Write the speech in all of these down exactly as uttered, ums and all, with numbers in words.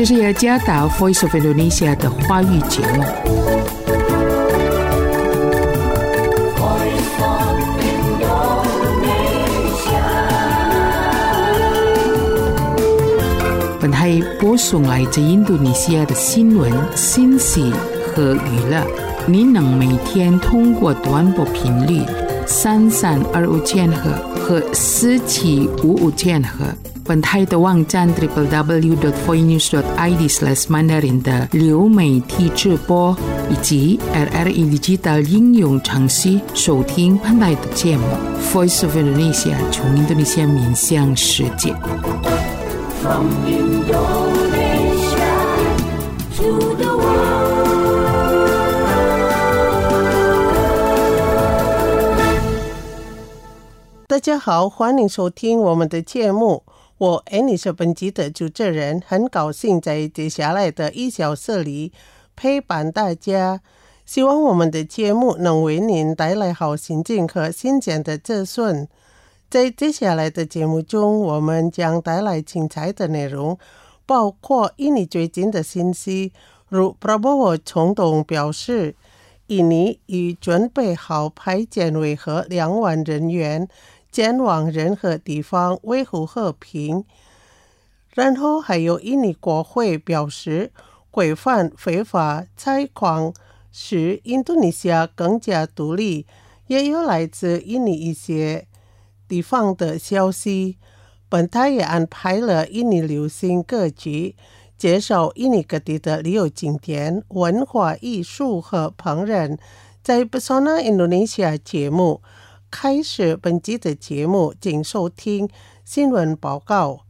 这是雅加达 Voice of Indonesia 的华语节目。本台播送来自印度尼西亚的新闻、信息和娱乐。您能每天通过短波频率三三二五千赫和四七五五千赫。本台的网站 double-u double-u double-u dot voinews dot i d slash mandarin 的流媒体直播以及 R R I Digital 应用程序收听本台的节目 Voice of Indonesia 从印度尼西亚面向世界。From Indonesia to the world. 大家好，欢迎收听我们的节目。我 Annie 是本集的主持人，很高兴在接下来的一小时里陪伴大家。希望我们的节目能为您带来好心情和新鲜的资讯。在接下来的节目中，我们将带来精彩的内容，包括印尼最近的信息，如 Prabowo 总统表示，印尼已准备好派遣维和两万人员前往任何地方维护和平。然后还有印尼国会表示，规范非法采矿使印度尼西亚更加独立。也有来自印尼一些地方的消息。本台也安排了印尼流行歌曲，介绍印尼各地的旅游景点、文化艺术和烹饪。在 Pesona Indonesia 节目开始本集的节目，请收听新闻报告。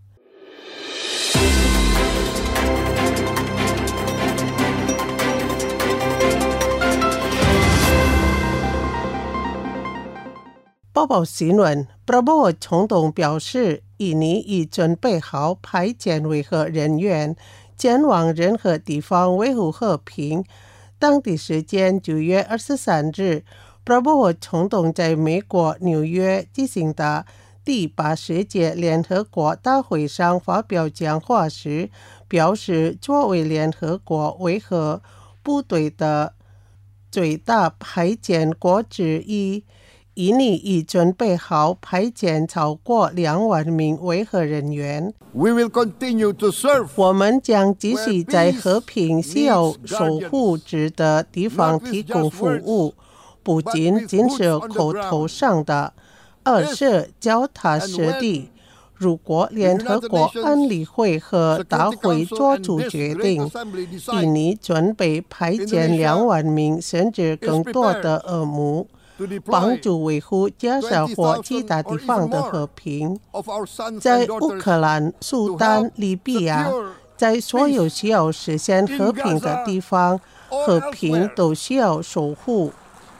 报报新闻 Prabowo 总统表示，印尼已准备好派遣维和人员前往任何地方维护和平。当地时间九月二十三日，Prabowo 总统在美国纽约举行的第八十届联合国大会上发表讲话时表示，作为联合国维和部队的最大派遣国之一，印尼已准备好派遣超过两万名维和人员。 We will continue to serve. 我们将继续在和平需要守护之的地方提供服务，不仅仅是口头上的，而是脚踏实地。如果联合国安理会和大会做出决定，印尼准备派遣两万名甚至更多的俄姆，帮助维护加沙或其他地方的和平。在乌克兰、苏丹、利比亚，在所有需要实现和平的地方，和平都需要守护。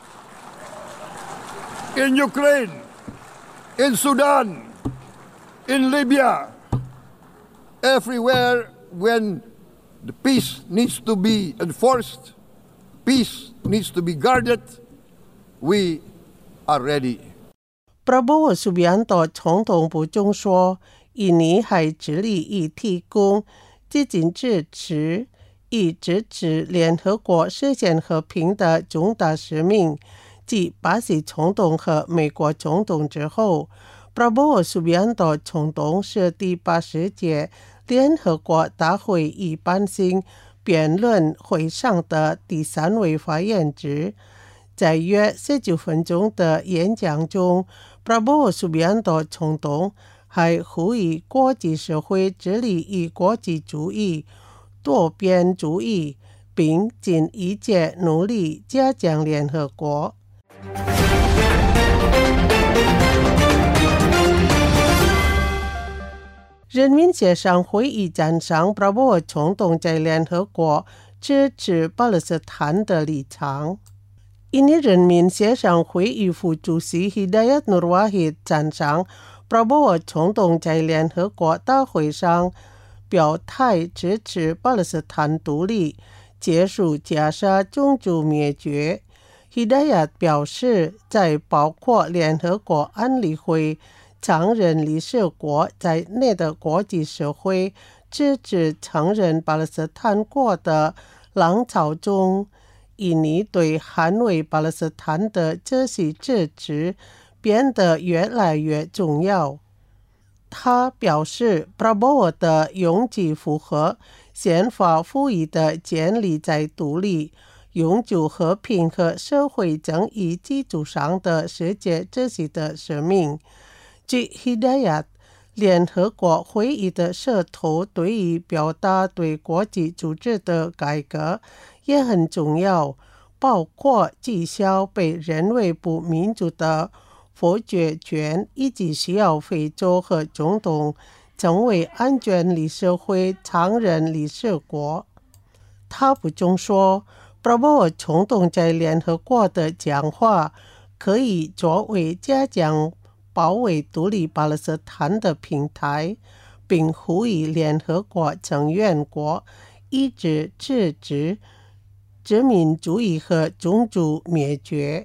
In Ukraine, in Sudan, in Libya, everywhere when the peace needs to be enforced, peace needs to be guarded.We are ready. Prabowo Subianto 总统部中说，印尼还致力于提供资金支持，以支持联合国实现和平的重大使命。继巴西总统和美国总统之后， Prabowo Subianto 总统是第八十届联合国大会一般性辩论会上的第三位发言者。在约十九分钟的演讲中， Prabowo Subianto 总统还呼吁国际社会致力于国际主义、多边主义，并尽一切努力加强联合国。人民协商会议赞赏 Prabowo 总统在联合国支持巴勒斯坦的立场。印尼人民协商会议副主席 Hidayat Nur Wahid 赞赏 Prabowo 总统在联合国大会上表态支持巴勒斯坦独立，结束加沙种族灭绝。Hidayat 表示，在包括联合国安理会常任理事国在内的国际社会支持承认巴勒斯坦国的浪潮中，印尼对捍卫巴勒斯坦的这些支持变得越来越重要。他表示 Prabowo 的勇气符合宪法赋予的建立在独立、永久和平和社会正义基础上的世界秩序的使命。据 Hidayat， 联合国会议的舌头对于表达对国际组织的改革也很重要，包括取消被认为不民主的否决权，以及需要非洲和中东成为安全理事会常任理事国。他补充说， Prabowo 总统在联合国的讲话可以作为加强保卫独立巴勒斯坦的平台，并呼吁联合国成员国一直制止殖民主义和种族灭绝。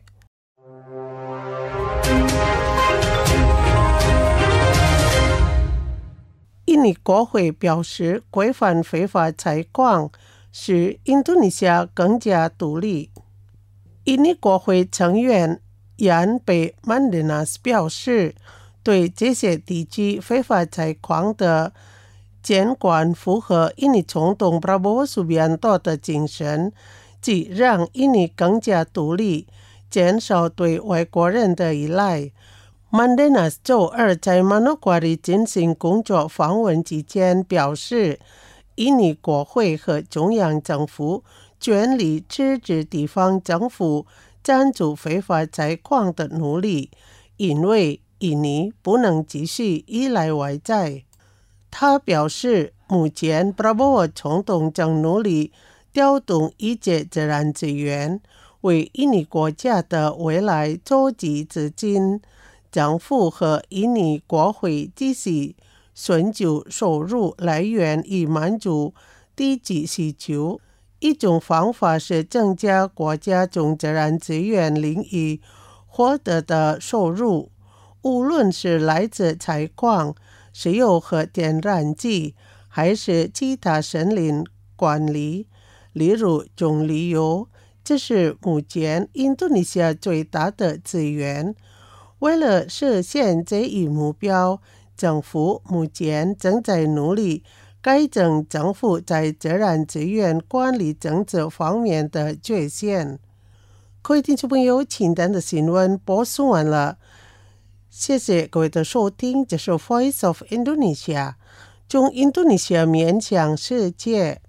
印尼国会表示，规范非法采矿使印度尼西亚更加独立。印尼国会成员Yan B. Mandenas 表示，对这些地区非法采矿的监管符合印尼总统 Prabowo Subianto 的精神，即让印尼更加独立，减少对外国人的依赖。Mandenas 周二在马诺瓜里进行工作访问期间表示，印尼国会和中央政府全力支持地方政府赞助非法采矿的努力，因为印尼不能继续依赖外债。他表示，目前 Prabowo 总统正努力调动一切自然资源，为印尼国家的未来筹集资金。政府和印尼国会继续寻求收入来源以满足地级需求。一种方法是增加国家从自然资源领域获得的收入，无论是来自采矿、石油和天然气，还是其他森林管理，例如种旅游，这是目前印度尼西亚最大的资源。为了实现这一目标，政府目前正在努力改正政府在自然资源管理政策方面的缺陷。各位听众朋友，今天的新闻播送完了，谢谢各位的收听。这是 Voice of Indonesia， 从印度尼西亚面向世界。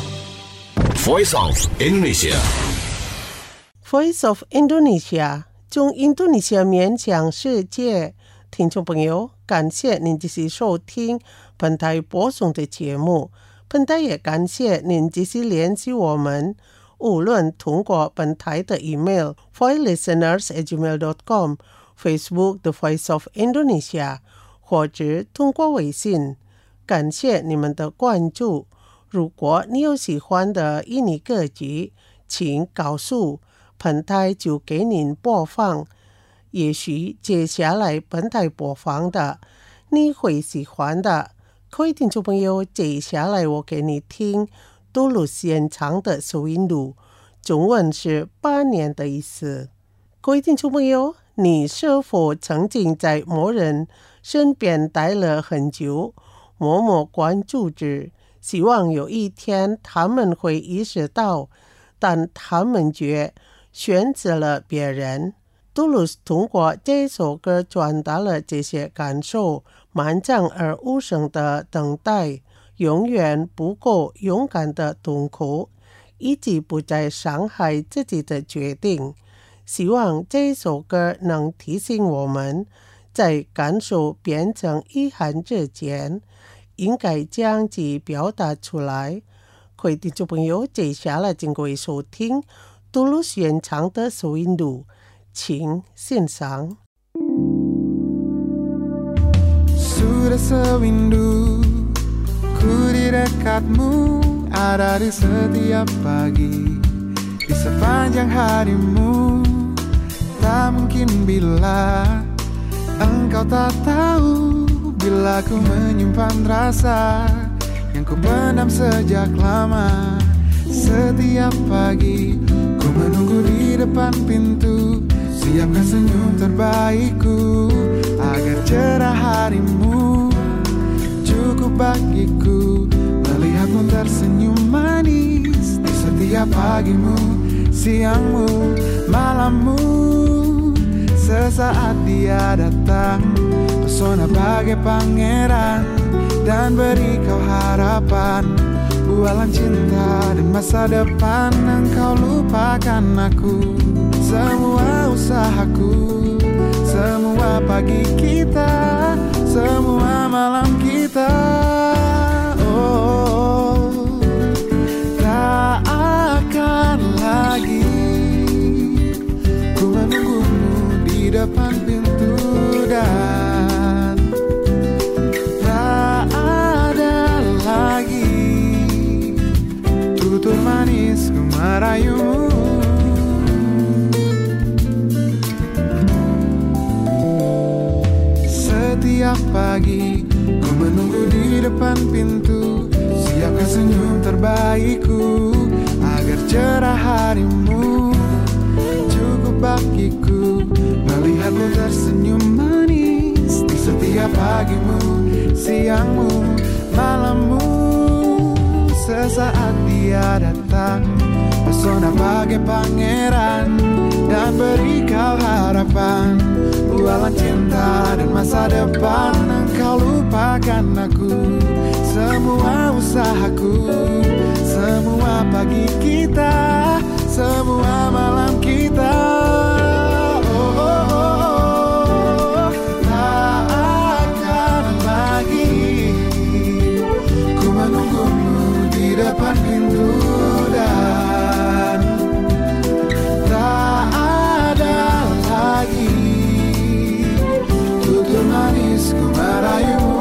Voice of Indonesia， Voice of Indonesia， 中印度尼西亚面向世界。听众朋友，感谢您继续收听本台播送的节目。本台也感谢您继续联系我们，无论通过本台的 email voice listeners at gmail dot com、 Facebook The Voice of Indonesia， 或者通过微信。感谢你们的关注。如果你有喜欢的印尼歌曲，请告诉本台，就给您播放。也许接下来本台播放的你会喜欢的。各位听众朋友，接下来我给你听杜鲁斯演唱的收音录，中文是八年的意思。各位听众朋友，你是否曾经在某人身边待了很久，默默关注着，希望有一天他们会意识到，但他们却选择了别人。杜鲁斯通过这首歌传达了这些感受，漫长而无声的等待，永远不够勇敢的痛苦，以及不再伤害自己的决定。希望这首歌能提醒我们，在感受变成遗憾之前，应该将其表达出来。各位听众朋友，接下来请各位收听杜鲁斯演唱的收音录，请欣赏。 Sudah sewindu ku di dekatmu, ada di setiap pagi, di sepanjang harimu. Tak mungkin bila engkau tak tahu, bila ku menyimpan rasa yang ku pendam sejak lama. Setiap pagi ku menunggu di depan pintu, siapkan senyum terbaikku agar cerah harimu. Cukup bagiku melihatmu tersenyum manis di setiap pagimu, siangmu, malammu. Sesaat dia datang, pesona bagai pangeran, dan beri kau harapan, bualan cinta dan masa depan. Engkau lupakan aku, semua usahaku, semua pagi kita, semua malam kita. Oh, tak akan lagi ku menunggumu di depan pintu, dan tak ada lagi tutur manis ku merayumu. Setiap pagi ku menunggu di depan pintu, siapkan senyum terbaikku agar cerah harimu. Cukup bagiku melihatmu tersenyum manis di setiap pagimu, siangmu, malammu. Sesaat dia datang, pesona bagai pangeran, dan beri kau harapan, bualan cinta dan masa depan. Engkau lupakan aku, semua usahaku, semua pagi kita, semua malam kita. Oh, oh, oh, tak akan lagi ku menunggumu di depan pintu, dan tak ada lagi tutur manis ku merayumu.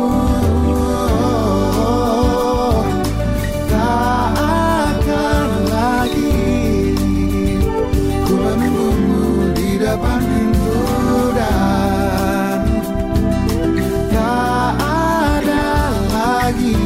Tak akan lagi ku menunggumu di depan pintu, dan tak ada lagi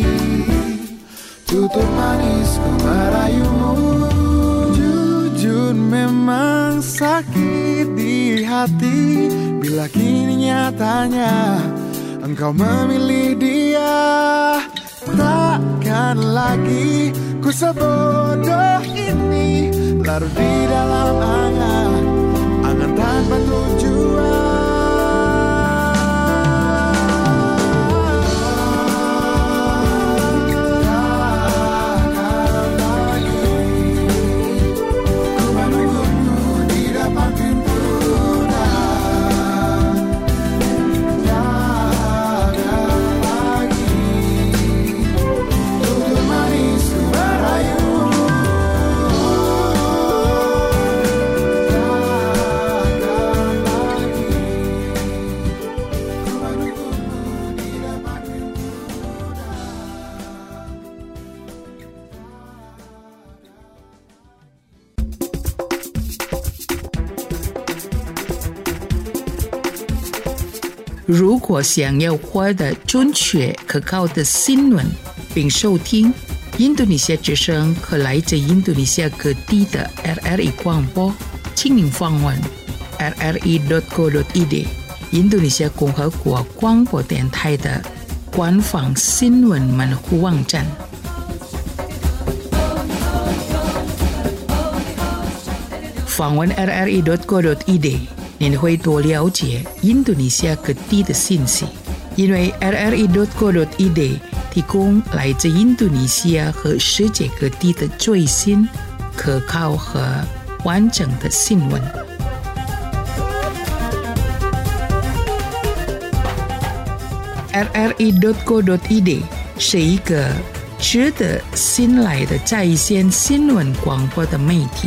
tutur manis ku merayumu. Jujur memang sakit di hati bila kini nyatanya engkau memilih dia. Takkan lagi ku sebodoh ini, larut di dalam angan, angan tanpa tujuan. Takkan lagi ku menunggumu di depan pintu, 如果想要获得准确可靠的新闻，并收听印度尼西亚之声和来自印度尼西亚各地的 R R I 广播，请您访问 r r i dot co dot i d 印度尼西亚共和国广播电台的官方新闻门户网站。访问 r r i dot co dot i d， 您会多了解印度尼西亚各地的信息，因为 r r i dot co dot i d 提供来自印度尼西亚和世界各地的最新、可靠和完整的新闻。r r i dot co dot i d 是一个值得信赖的在线新闻广播的媒体。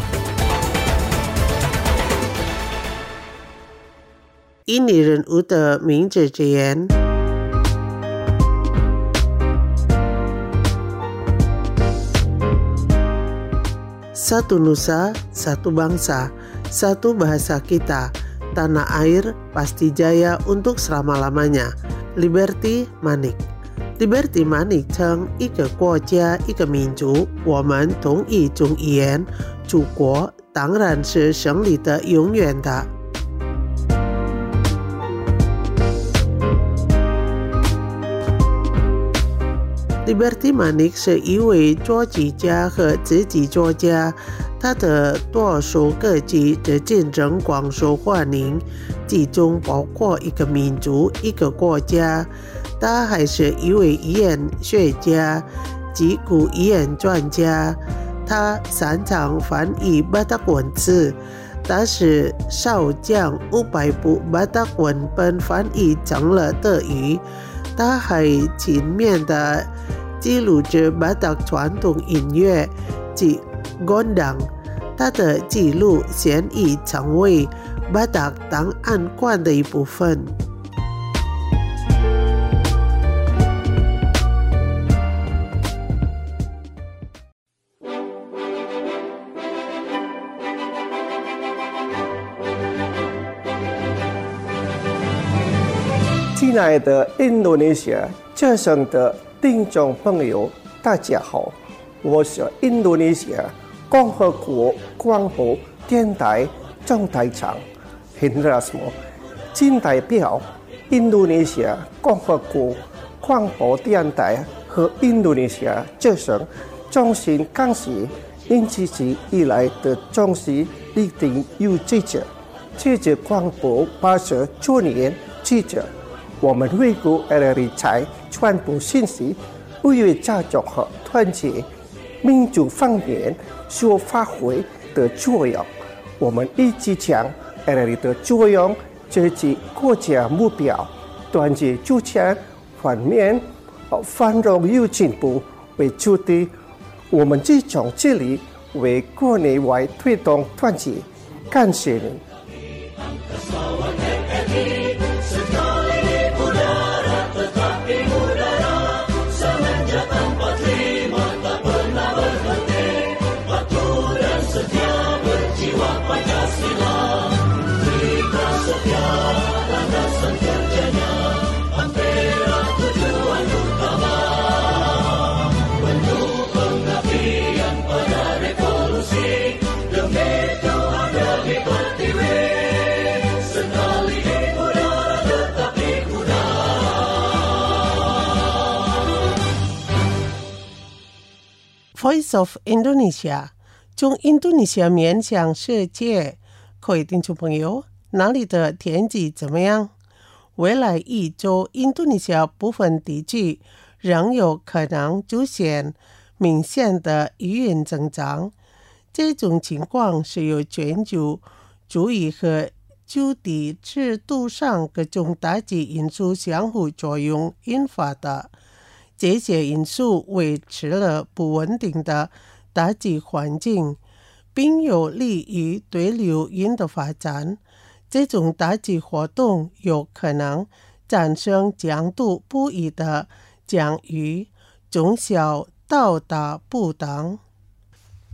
印尼人物的名字之言。Satu nusa, satu bangsa, satu bahasa kita. Tanah air pasti jaya untuk selama-lamanya. Liberty Manik。 Liberty Manik 称一个国家一个民族，我们同一种语言，祖国当然是胜利的永远的。Liberty Manik 是一位作曲家和词曲作家，他的多首歌曲在竞争广受欢迎，其中包括一个民族、一个国家。他还是一位语言学家及古语言专家，他擅长翻译巴达文字，他是少将五百部巴达文本翻译成了德语。他还全面的记录着巴达传统音乐及gondang，他的记录现已成为巴达档案馆的一部分。 亲爱的印度尼西亚之声的听众朋友，大家好，我是印度尼西亚共和国广播电台总台长 Hendrasmo， 仅代表印度尼西亚共和国广播电台和印度尼西亚之声衷心感谢您一直以来的忠实聆听与支持。这是广播八十周年记者，我们为国 R R I 在传播信息、为为家族和团结民族方面所发挥的作用。我们一直将 R R I 的作用这及国家目标、团结主权、方面繁荣与进步为主题。我们集中致力为国内外推动团结。感谢您。 Voice of Indonesia， 从印度尼西亚面向世界。各位听众朋友，哪里的天气怎么样？未来一周，印度尼西亚部分地区仍有可能出现明显的雨云增长。这种情况是由全球主义和就地制度上各种大气因素相互作用引发的。这些因素维持了不稳定的大气环境，并有利于对流云的发展。这种大气活动有可能产生强度不一的降雨，从小到大不等。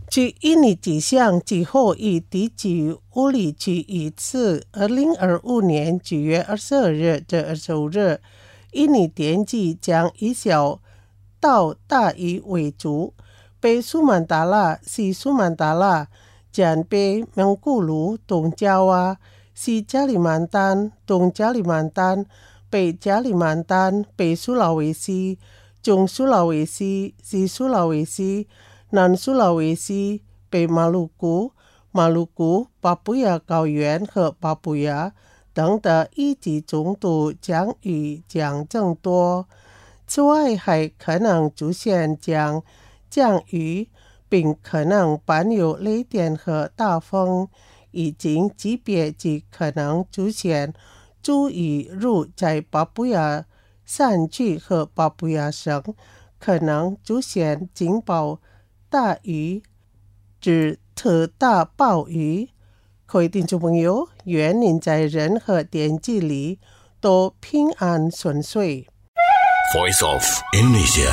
据印尼气象气候与地质物理局预测，二零二五年九月二十二日至二十五日，印尼天气将以小到大雨为主，北苏门答腊、西苏门答腊、江北蒙古鲁、东爪哇、西加里曼丹、东加里曼丹、北加里曼丹、北苏拉威西、中苏拉威西、西苏拉威西、南苏拉威西、北马鲁古、马鲁古、巴布亚高原和巴布亚等的一级中度降雨将增多。此外，还可能出现将降雨，并可能伴有雷电和大风，以及级别极可能出现诸雨，如在巴布亚山区和巴布亚省可能出现警报大雨至特大暴雨。各位听众朋友，愿您在人和天气里都平安顺遂。 Voice of Indonesia。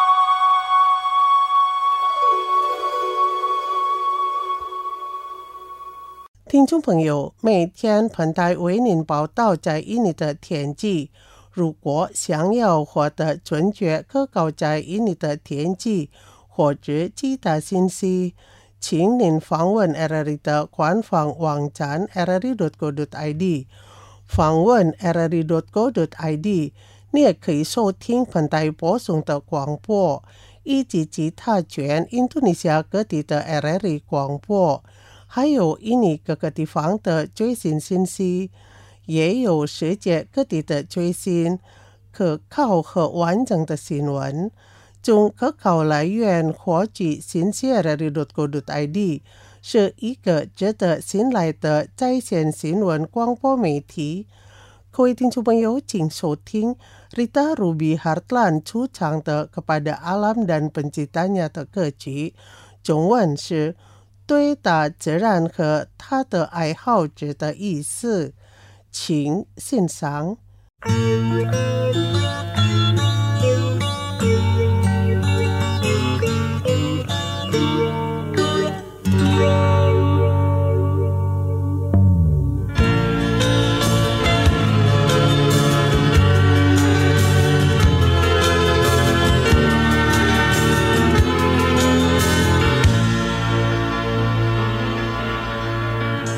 听众朋友，每天彭台为您报道在印尼的天气。如果想要获得准确可靠在印尼的天气或者其他信息，请您访问 R R I 的官方网站 r r i dot co dot i d。访问 r r i dot co dot i d， 你也可以收听彭台播送的广播，以及其他全印度尼西亚各地的 R R I 广播，还有印尼各个地方的最新信息，也有世界各地的最新、可靠和完整的新闻。从可靠来源获取信息 r r i dot co dot i d 是一个值得信赖的在线新闻广播媒体。各位听众朋友，请收听 Rita Ruby Hartland 出场的 Kepada Alam dan Penciptanya 的歌曲，中文是对大自然和他的爱好者的意思，请欣赏。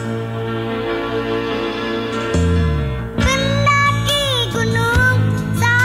Gunung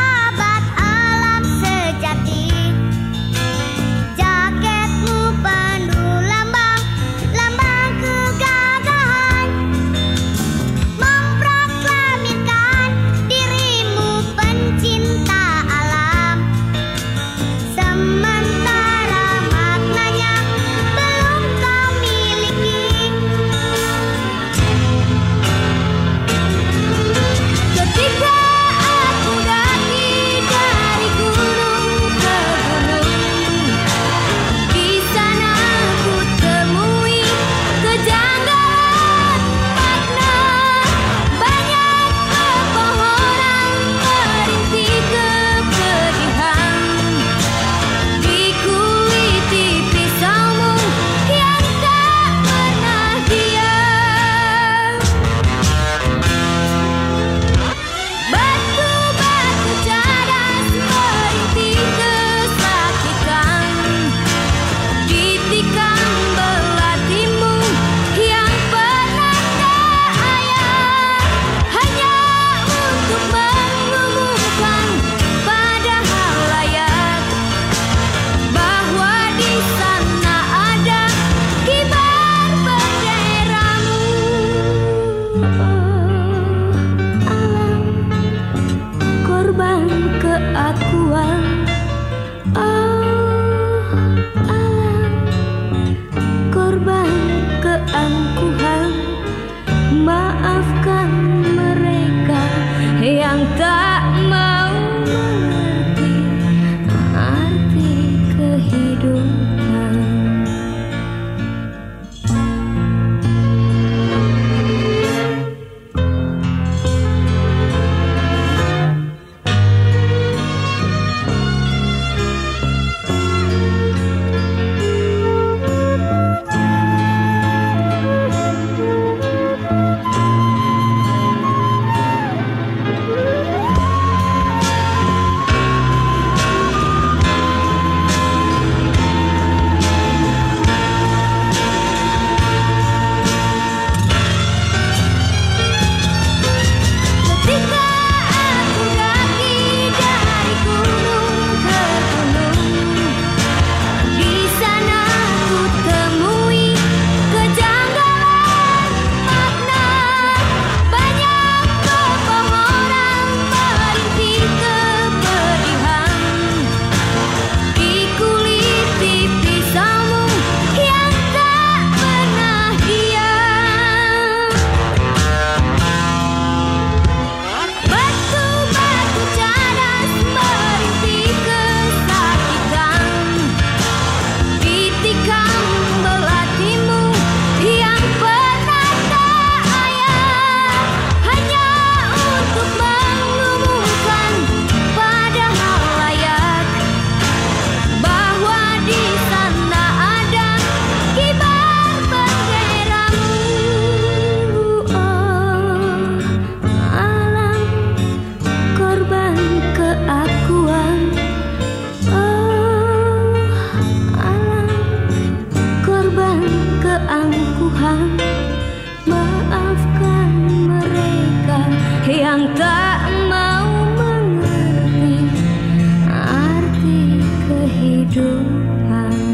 Tuhan.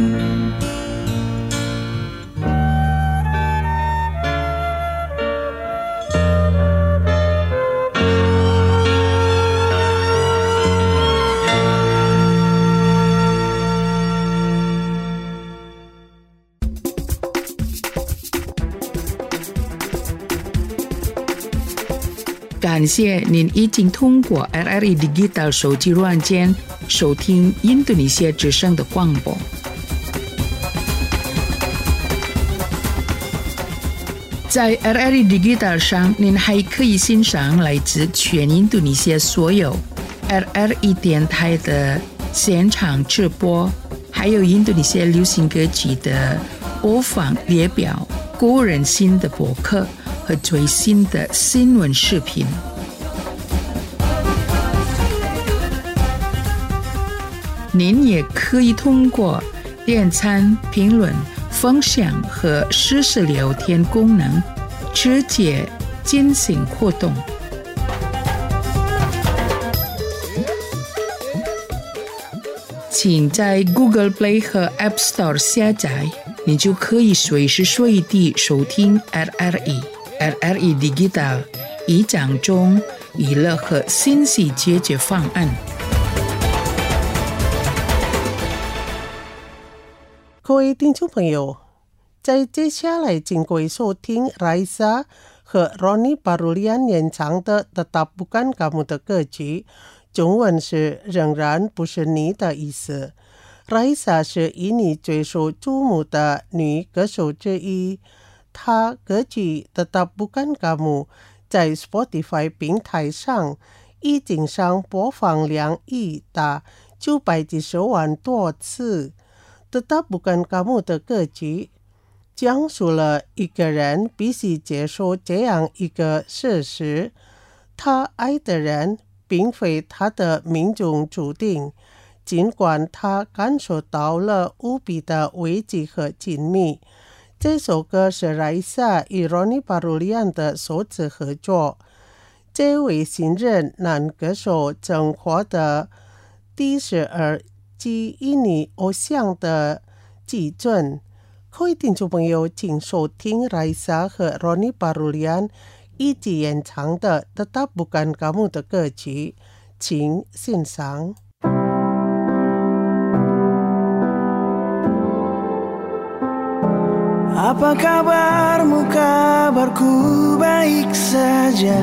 感谢您已经通过 R R E Digital 手机软件收听印度尼西亚之声的广播。在 R R E Digital 上，您还可以欣赏来自全印度尼西亚所有 R R E 电台的现场直播，还有印度尼西亚流行歌曲的播放列表、个人新的播客和最新的新闻视频。您也可以通过点赞、评论、分享和实时聊天功能直接进行互动。请在 Google Play 和 App Store 下载，你就可以随时随地收听 R R E。R R E Digital 以讲中娱乐和信息解决方案。 各位听众朋友，在接下来请各位收听 Raisa 和 Ronnie Barulian 演唱的 Tetap Bukan Kamu 的歌曲，中文是仍然不是你的意思。Raisa 是印尼最受注目的女歌手之一，她歌曲 Tetap Bukan Kamu 在 Spotify 平台上已经上播放量已达九百几十万多次。Tetap Bukan Kamu 的歌曲讲述了一个人必须接受这样一个事实：他爱的人并非他的命中注定，尽管他感受到了无比的危机和亲密。这首歌是 Raisa 与 Ronnie Barulian 的首次合作。这位新人男歌手曾获得第十二届印尼偶像的基准。各位听众朋友，请收听 Raisa 和 Ronnie Barulian 一起演唱的 Tetap Bukan Kamu 的歌曲，请欣赏。 Apa kabarmu? Kabarku baik saja.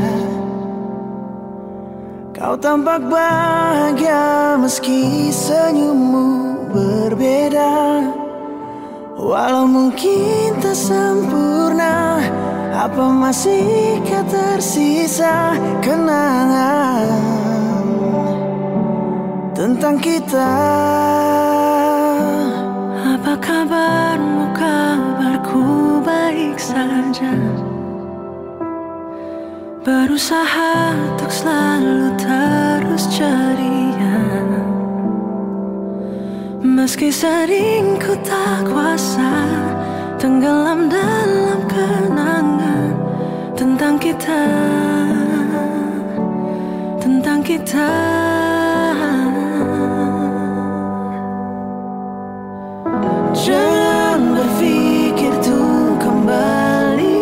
Kau tampak bahagia meski senyummu berbeda. Walau mungkin tak sempurna, apa masihkah tersisa kenangan tentang kita? Apa kabarmu? Kabarku baik saja. Berusaha untuk selalu terus ceria, meski sering ku tak kuasa tenggelam dalam kenangan tentang kita, tentang kita. Jangan berpikir tuh kembali,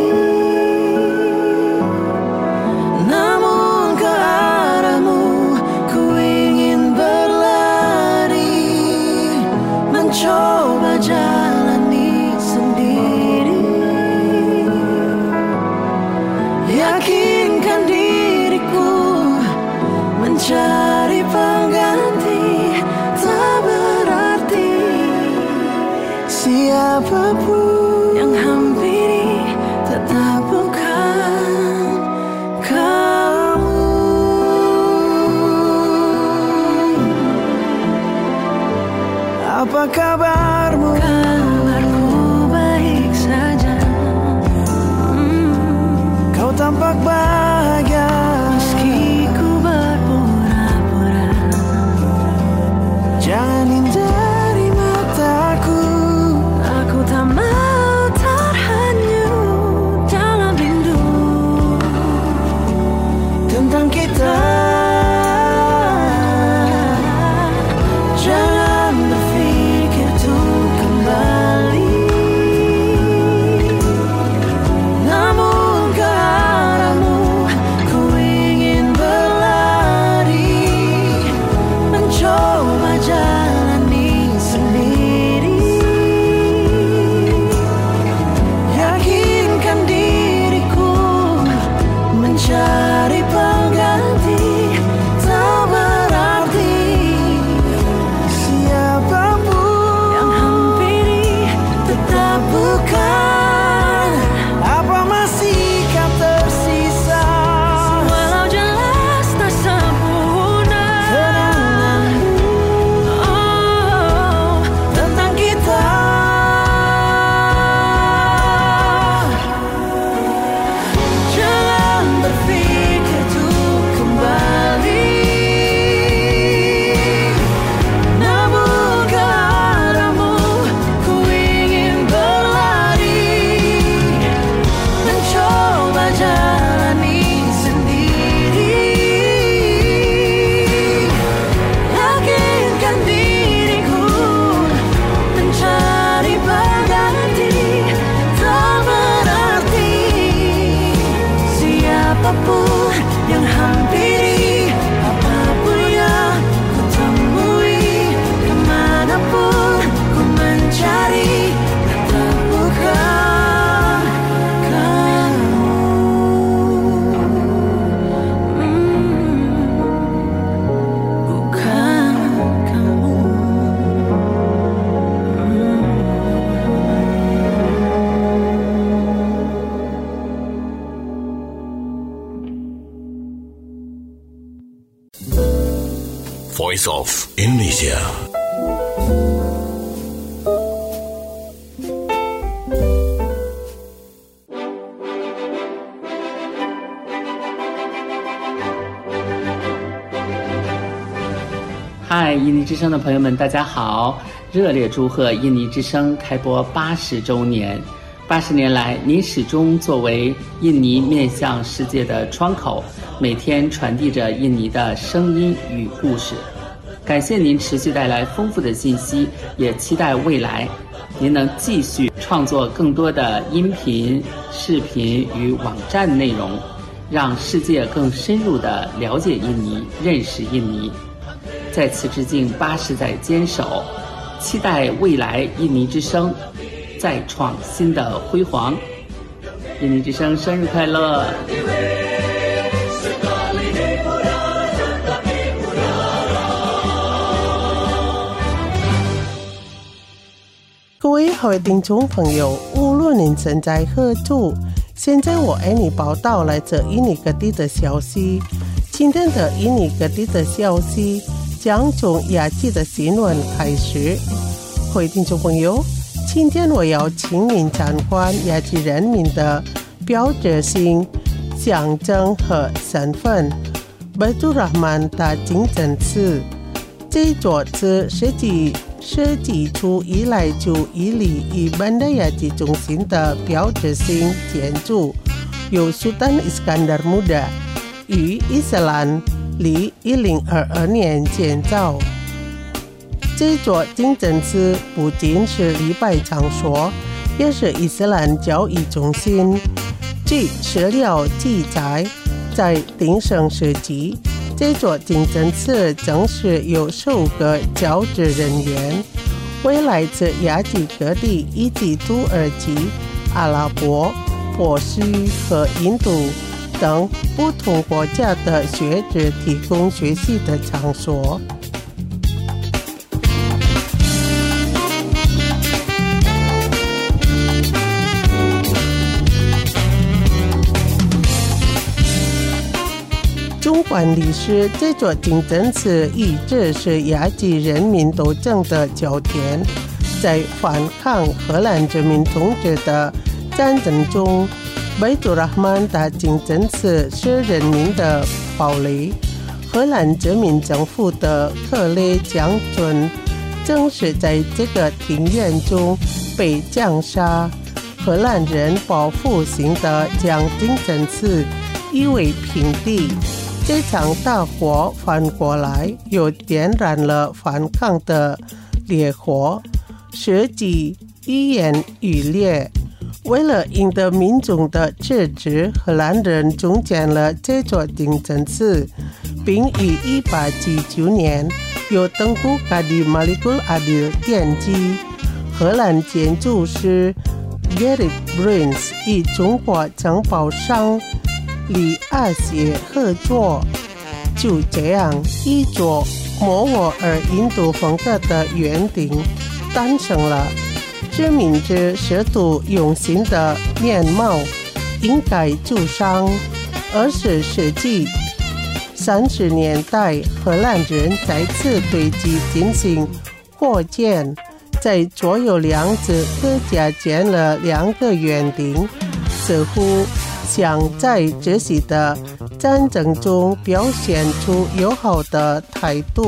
namun ke arahmu ku ingin berlari, mencoba jalani sendiri, yakinkan diriku mencari pengganti tak berarti. Siapapun yang hampiri tetap bukan kamu. Apa kabarmu? Kabarku baik saja. hmm. Kau tampak bahagia meski ku berpura-pura. Jangan hindari mataku, aku tak mau terhanyut dalam rindu tentang kita. Jangan berpikir Voice of Indonesia。 嗨，印尼之声的朋友们，大家好！热烈祝贺印尼之声开播八十周年。八十年来，您始终作为印尼面向世界的窗口，每天传递着印尼的声音与故事。感谢您持续带来丰富的信息，也期待未来您能继续创作更多的音频、视频与网站内容，让世界更深入地了解印尼，认识印尼。再次致敬八十载坚守，期待未来印尼之声再创新的辉煌。印尼之声生日快乐！ 各位好的听众朋友，无论您身在何处，现在我为你报道来自印尼各地的消息。今天的印尼各地的消息将从亚季的新闻开始。各位听众朋友，今天我要请您参观亚季人民的标志性象征和身份——贝杜拉曼大清真寺。这座寺设计设计出依赖就伊犁以本的亚季中心的标志性建筑，由 Sultan Iskandar Muda 于伊斯兰历一零二二年建造。这座清真寺不仅是礼拜场所，也是伊斯兰教义中心。据史料记载，在鼎盛时期，这座清真寺正是由数个教职人员为来自亚洲各地以及土耳其、阿拉伯、波斯和印度等不同国家的学者提供学习的场所。纵观历史，这座清真寺一直是亚洲人民斗争的焦点。在反抗荷兰殖民统治的战争中，贝杜拉曼大清真寺是人民的堡垒。荷兰殖民政府的克雷将军正是在这个庭院中被枪杀。荷兰人报复性的将清真寺夷为平地。这场大火翻过来，又点燃了反抗的烈火，使其愈演愈烈。为了赢得民众的支持，荷兰人重建了这座清真寺，并于一八七九年由登古嘎迪马里古阿迪奠基。荷兰建筑师 Gerrit Bruyns 与中国承包商李阿协合作，就这样一座摩沃尔印度风格的圆顶诞生了。知名之试图用新的面貌应该助上二十世纪三十年代，荷兰人再次对其进行扩建，在左右两侧各加建了两个圆顶，似乎想在这次的战争中表现出友好的态度。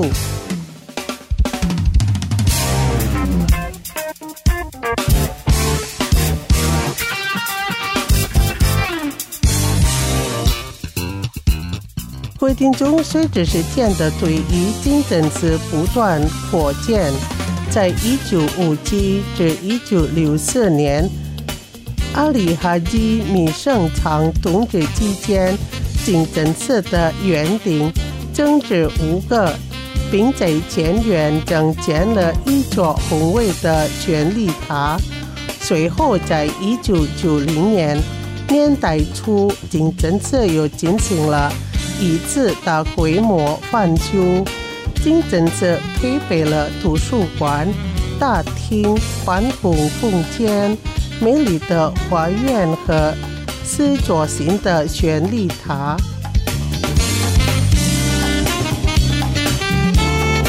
规定中，随着时间的推移，清真寺不断扩建。在一九五七至一九六四年，阿里哈基米盛昌统治期间，清真寺的圆顶增至五个，并在前院增建了一座宏伟的权力塔。随后，在一九九零年年代初，清真寺又进行了一次大规模翻修。清真寺配备了图书馆、大厅、办公空间、美丽的花园和四座新的旋律塔。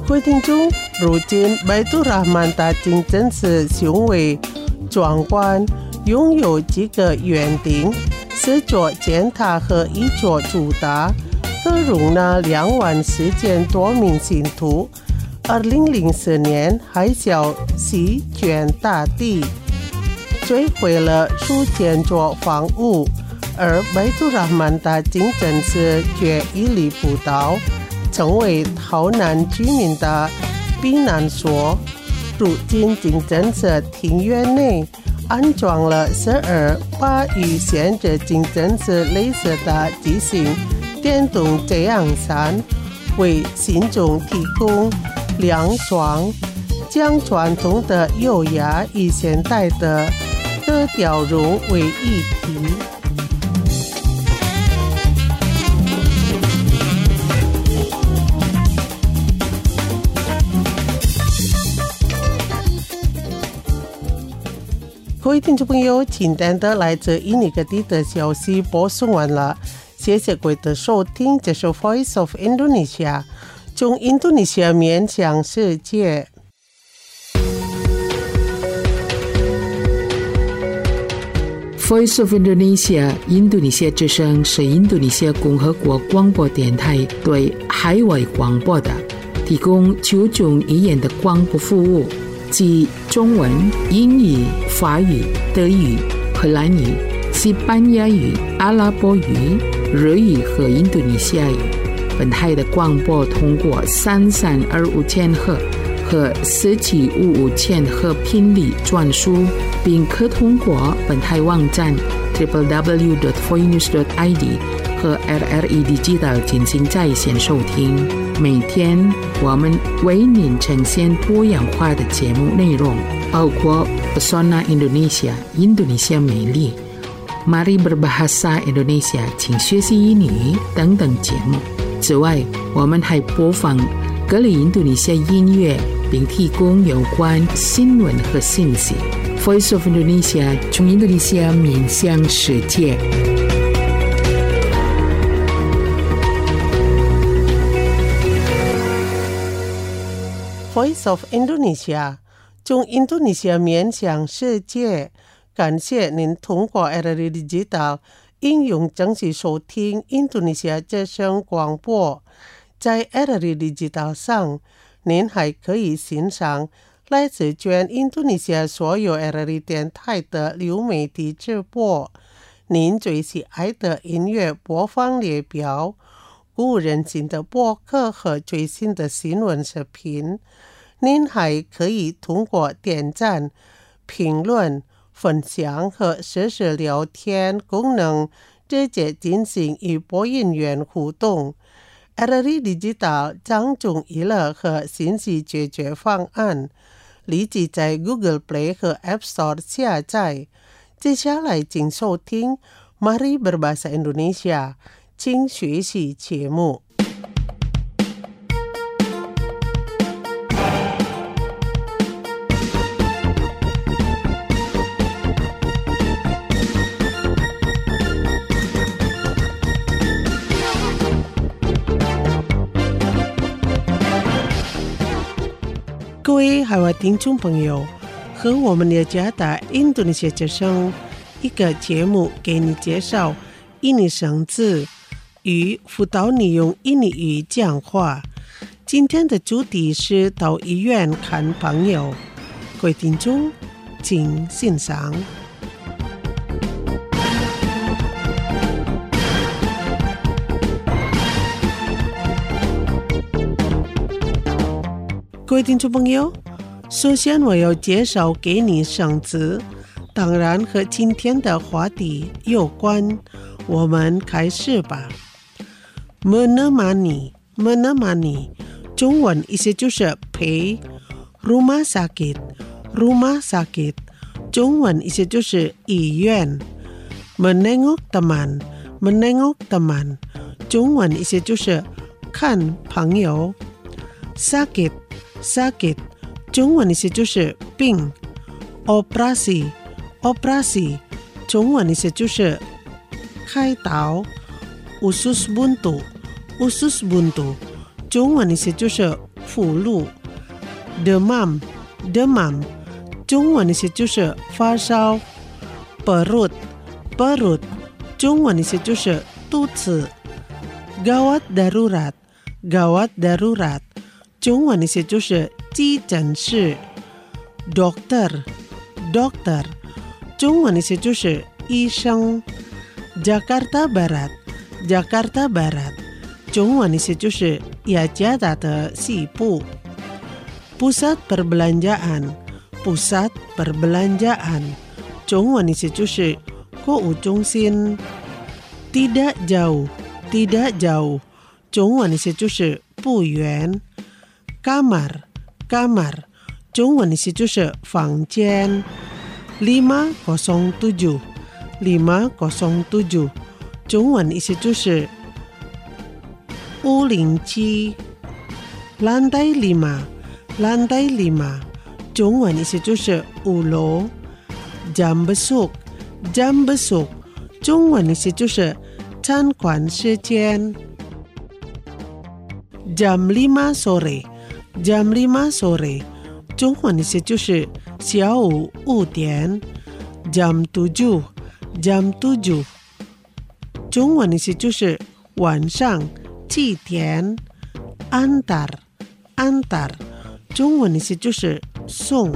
各位听众，如今白杜拉曼大金真是雄伟壮观，拥有几个园顶、四座尖塔和一座主塔，可容纳两万四千多名信徒。二零零四年海啸席卷大地，摧毁了数千座房屋，而白杜拉曼大金真是却屹立不倒，成为逃难居民的避难所。如今金针寺庭院内安装了十二把与现着金针寺类似的机型电动遮阳伞，为信众提供凉爽，将传统的优雅与现代的的调融为一体。各位听众朋友，简单的来自印尼各地的消息播送完了，谢谢各位的收听，这是 Voice of Indonesia， 从印度尼西亚面向世界。 Voice of Indonesia 印度尼西亚之声是印度尼西亚共和国广播电台对海外广播的提供九种语言的广播服务，即中文、英语、法语、德语、荷兰语、西班牙语、阿拉伯语、日语和印度尼西亚语。本台的广播通过三三二五千赫和四七五五千赫频率转输，并可通过本台网站 double-u double-u double-u dot voinews dot i d 和 R R E Digital 进行在线收听。每天我们为您呈现多样化的节目内容，包括 Pesona Indonesia 印度尼西亚美丽、Mari Berbahasa Indonesia 请学习英语等等节目。此外，我们还播放各类印度尼西亚音乐，并提供有关新闻和信息。Voice of Indonesia 从印度尼西亚面向世界。 Voice of Indonesia 从印度尼西亚面向世界，感谢您通过 R R E Digital 应用正式收听印度尼西亚之声广播。在 R R E Digital 上，您还可以欣赏来自全印度尼西亚所有 R R E 电台的流媒体直播，您最喜爱的音乐播放列表，鼓舞人心的播客和最新的新闻视频。您还可以通过点赞、评论、分享和实时聊天功能直接进行与播音员互动。R R E Digital 掌中娱乐和信息解决方案，立即在 Google Play 和 App Store 下载。接下来请收听 Mari Berbahasa Indonesia， 请学习节目。各位海外听众朋友，和我们的家的印度尼西亚之声一个节目给你介绍印尼生字与辅导你用印尼语讲话。今天的主题是到医院看朋友，各位听众请欣赏。各位听众朋友，首先我要介绍给你生字，当然和今天的话题有关，我们开始吧。menemani menemani 中文意思就是陪。rumah sakit rumah sakit 中文意思就是医院。menengok teman menengok teman 中文意思就是看朋友。sakit sakit 中文意思就是病。operasi operasi 中文意思就是开刀。usus buntu usus buntu 中文意思就是 flu demam demam 中文的意思就是发烧 perut perut 中文的意思就是肚子 gawat darurat gawat darurat 中文的意思就是急诊室 dokter dokter 中文的意思就是医生 Jakarta Barat Jakarta Barat 中文的意思就是雅加达的西部 pusat perbelanjaan pusat perbelanjaan 中文的意思就是购物中心 tidak jauh tidak jauh 中文的意思就是不远 kamar kamar 中文的意思就是房间 lima nol tujuh lima nol tujuh 中文的意思就是屋零七 lantai lima lantai lima 中文意思就是五楼 jam besuk jam besuk 中文意思就是餐馆时间 jam lima sore jam lima sore 中文意思就是下午五点 jam tujuh jam tujuh 中文意思就是晚上七点 antar antar 中文意思就是送。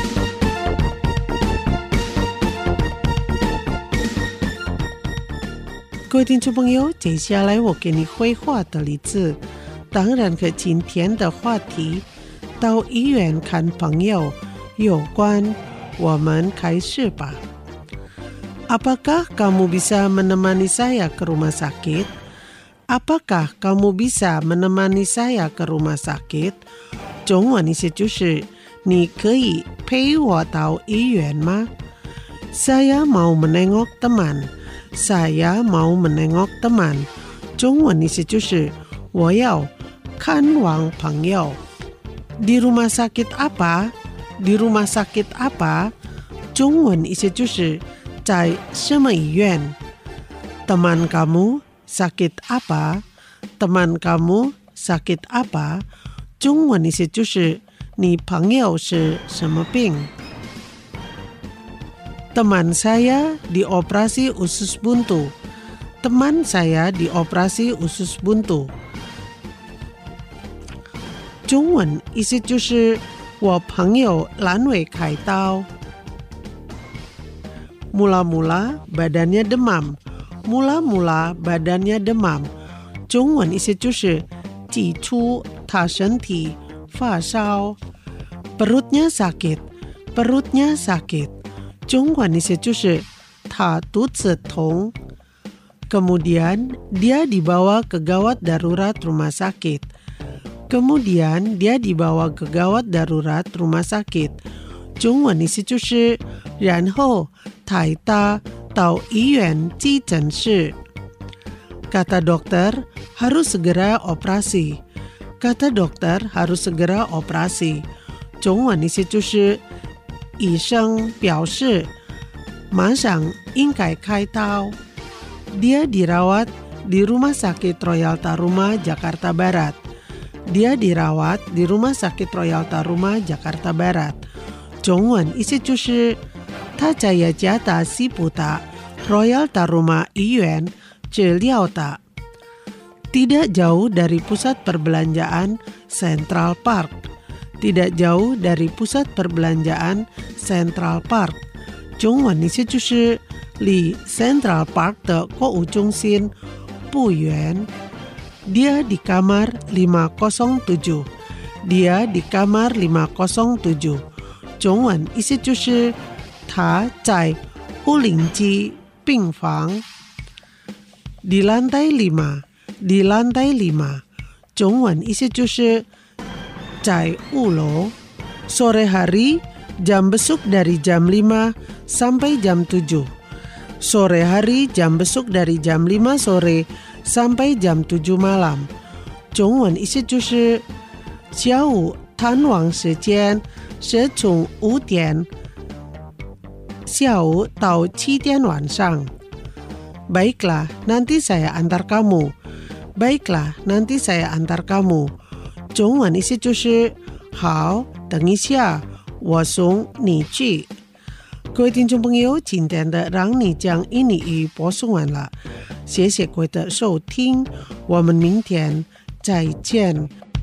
各位听众朋友，接下来我给你绘画的例子，当然和今天的话题到医院看朋友有关，我们开始吧。Apakah kamu bisa menemani saya ke rumah sakit? Apakah kamu bisa menemani saya ke rumah sakit? 中文意思就是你可以陪我到医院吗？ Saya mau menengok teman. Saya mau menengok teman. 中文意思就是我要看望朋友。 Di rumah sakit apa? Di rumah sakit apa? 中文意思就是在什么医院？ Teman kamu sakit apa? Teman kamu sakit apa? 中文意思就是你朋友是什么病？ Teman saya dioperasi usus buntu. Teman saya dioperasi usus buntu. 中文意思就是我朋友阑尾开刀。 Mula-mula badannya demam. Mula-mula badannya demam. 中文意思就是起初他身体发烧。 Perutnya sakit. Perutnya sakit. 中文意思就是他肚子痛。 Kemudian dia dibawa ke gawat darurat rumah sakit. Kemudian dia dibawa ke gawat darurat rumah sakit. 中文意思就是然后他带到医院急诊室。 Kata dokter harus segera operasi. Kata dokter harus segera operasi. 中文意思就是医生表示马上应该开刀。 Dia dirawat di Rumah Sakit Royal Taruma, Jakarta Barat. Dia dirawat di Rumah Sakit Royal Taruma, Jakarta Barat. 中文意思就是他在雅加达西部的 Royal Taruma 医院治疗的。 Tidak jauh dari pusat perbelanjaan Central Park. Tidak jauh dari pusat perbelanjaan Central Park. 中文意思就是离 Central Park 的购物中心不远。 Dia di kamar lima nol tujuh. Dia di kamar lima nol tujuh. 中文意思就是他在五零七病房。 Di lantai lima. Di lantai lima. 中文意思就是在五楼。 Sore hari jam besuk dari jam lima sampai jam tujuh. Sore hari jam besuk dari jam lima sore sampai jam tujuh malam. 中文意思就是下午探望时间是从五点下午到七点晚上。 Baiklah, nanti saya antar kamu. Baiklah, nanti saya antar kamu. 中文意思就是好，等一下我送你去。各位听众朋友，今天的让你讲印尼语播送完了，谢谢各位的收听，我们明天再见。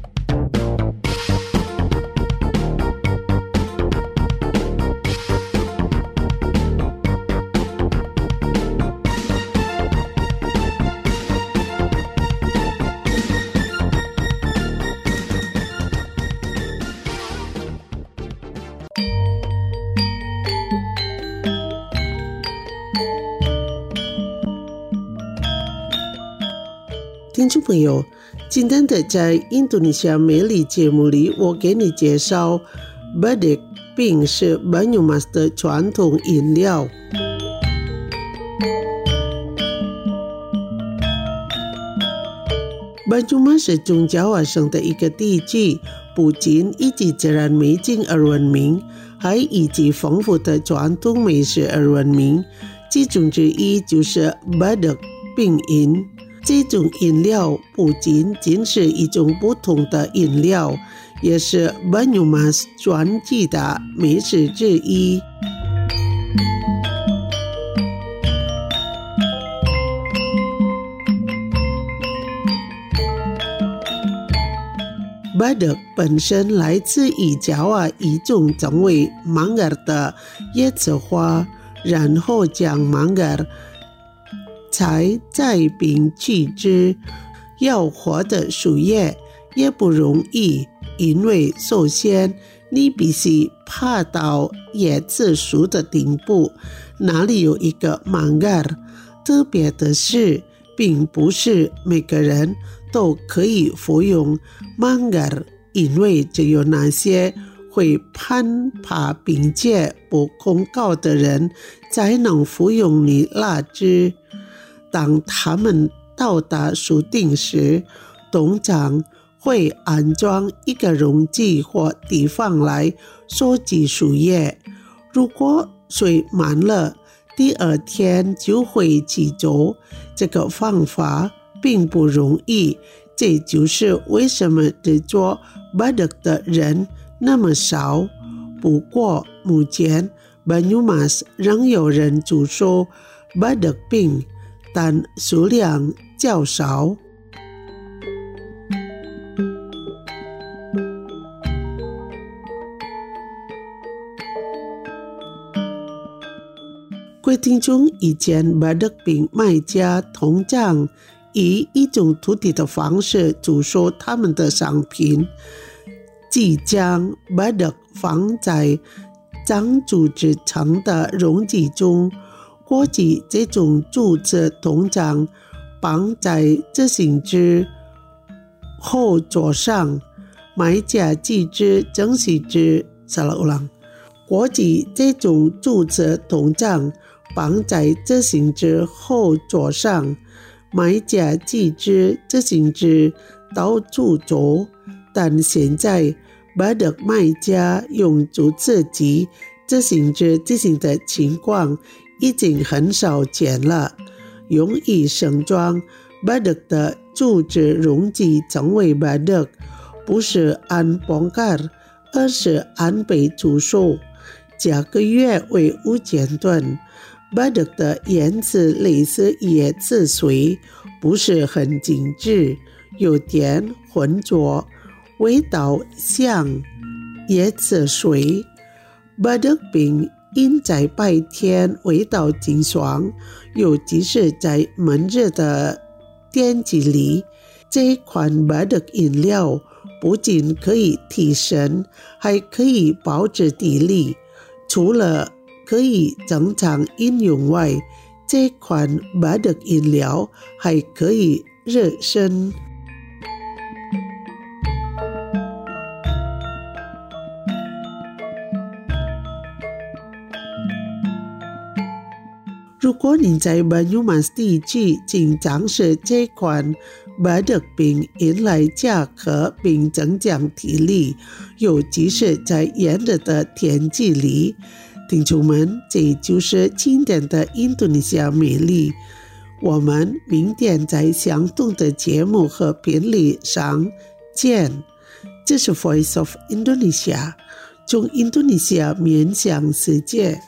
听众朋友，今天的在印度尼西亚美丽节目里，我给你介绍 Badak 并是 Banyumas 的传统饮料。Banyumas 是中爪哇省的一个地区，不仅以其自然美景而闻名，还以其丰富的传统美食而闻名，其中之一就是 Badak 冰饮。这种饮料不仅仅是一种不同的饮料，也是 Banyumas 传记的美食之一。Badak 本身来自于爪哇一种称为 Manggar 的椰子花，然后将 Manggar才在并去汁，要活的树叶也不容易，因为首先你必须爬到椰子树的顶部，那里有一个 Manggar。 特别的是，并不是每个人都可以服用 Manggar， 因为只有那些会攀爬并且不恐高的人才能服用你那汁。当他们到达树顶时，通常会安装一个容器或地方来收集树叶。如果水满了，第二天就会起走。这个方法并不容易，这就是为什么制作 Badak 的人那么少。不过目前 Banyumas 仍有人煮熟 Badak 饼，但数量较少。各位听众，以前 Badak 饼卖家通常以一种特定的方式煮熟他们的商品，即将 Badak 放在长竹制成的容器中。锅子这种柱子通常绑在自行车后座上，买家自知正是指 salah ulang。 锅子这种柱子通常绑在自行车后座上，买家自知自行车到处走，但现在 Badak 卖家用竹子及自行车进行的情况已经很少见了。用以盛装 Badak 的竹子容器称为 Badak， 不是按bongkar，而是按被煮熟，价格约为五千吨。Badak 的颜色类似椰子水，不是很精致，有点浑浊，味道像椰子水。Badak 饼因在白天味道清爽，尤其是在闷热的天气里，这款 Badak 饮料不仅可以提神，还可以保持体力。除了可以正常饮用外，这款 Badak 饮料还可以热身。如果你在 Banyumas 地区经常吃这款 Badak 饼，引来价格并增强体力，尤其是在炎热的天气里。听众们，这就是今天的印度尼西亚美丽。我们明天在相同的节目和频率上见。 这是 Voice of Indonesia， 从印度尼西亚面向世界。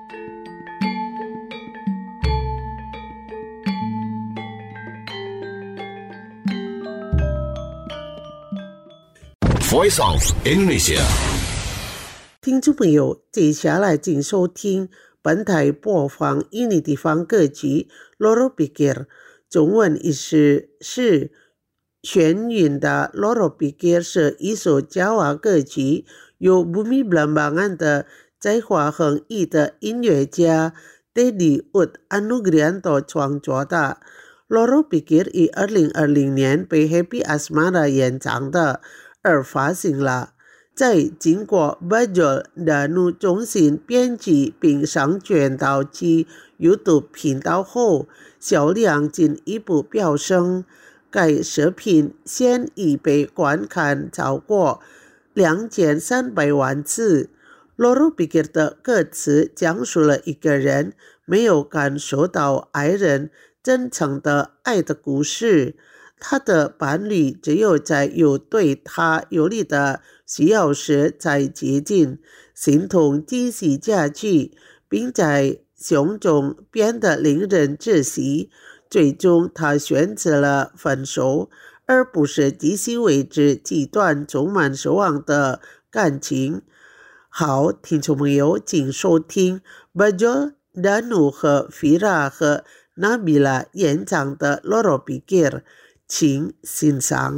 Voice of Indonesia， 听众朋友，接下来请收听本台播放印尼地方歌曲 Loro Pikir， 中文意思是眩晕的。 Loro Pikir 是一首jawa话歌曲，由 Bumi Belambangan 的在华恒毅的音乐家 Teddy Ud Anugrianto 创作的。 Loro Pikir 于二零二零年被 Happy Asmara 演唱的而发行了，在经过 Bajul Danu 中心编辑并上传到其 YouTube 频道后，销量进一步飙升。该视频现已被观看超过两千三百万次。 Loro Pikir 的歌词讲述了一个人没有感受到爱人真诚的爱的故事。他的伴侣只有在有对他有利的需要时才接近，心痛继续下去，并在胸中变得令人窒息。最终他选择了分手，而不是继续维持这段充满失望的感情。好，听众朋友，请收听 Bajul Danu 和 Fira 和 Nabila 演唱的 Loro Pikir， 请欣赏。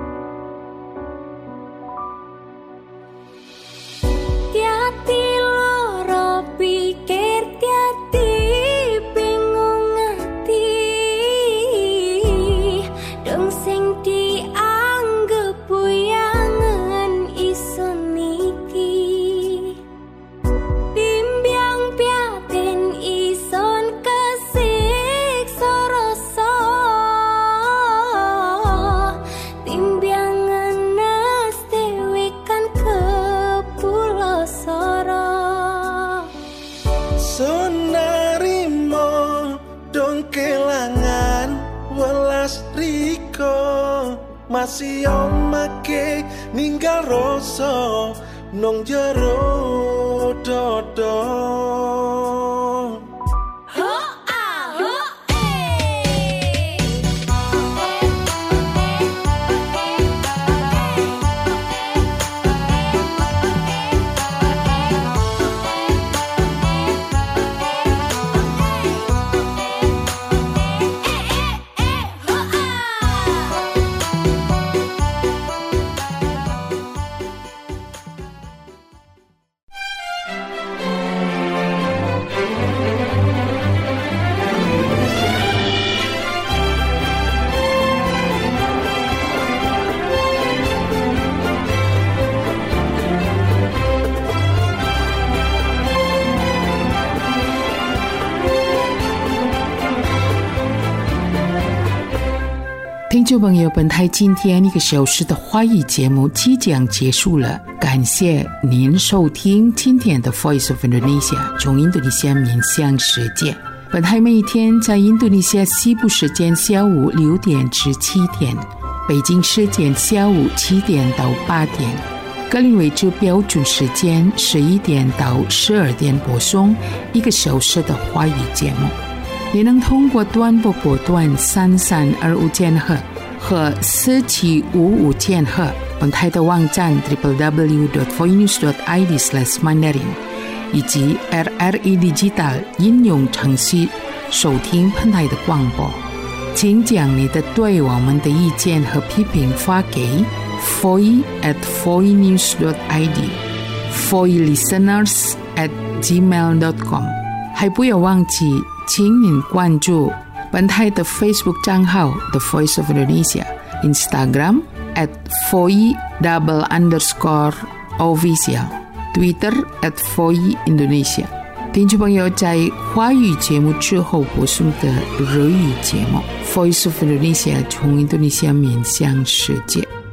Masih omake ninggal rasa nong jero dodo. 听众朋友，本台今天一个小时的华语节目即将结束了，感谢您收听今天的 Voice of Indonesia， 从印度尼西亚面向世界。本台每天在印度尼西亚西部时间下午六点至七点，北京时间下午七点到八点，格林威治标准时间十一点到十二点播送一个小时的华语节目。你能通过短波波段三三二五千赫和四七五五千赫，本台的网站 double-u double-u double-u dot voinews dot i d slash mandarin 以及 R R E Digital 应用程序收听本台的广播。请将你的对我们的意见和批评发给 voice at voinews dot i d voice listeners at gmail dot com， 还不要忘记请您关注本台的 Facebook 账号 The Voice of Indonesia， Instagram at voice double underscore official， Twitter at voice Indonesia。 听众朋友，在华语节目之后播送的日语节目 Voice of Indonesia 从印度尼西亚面向世界。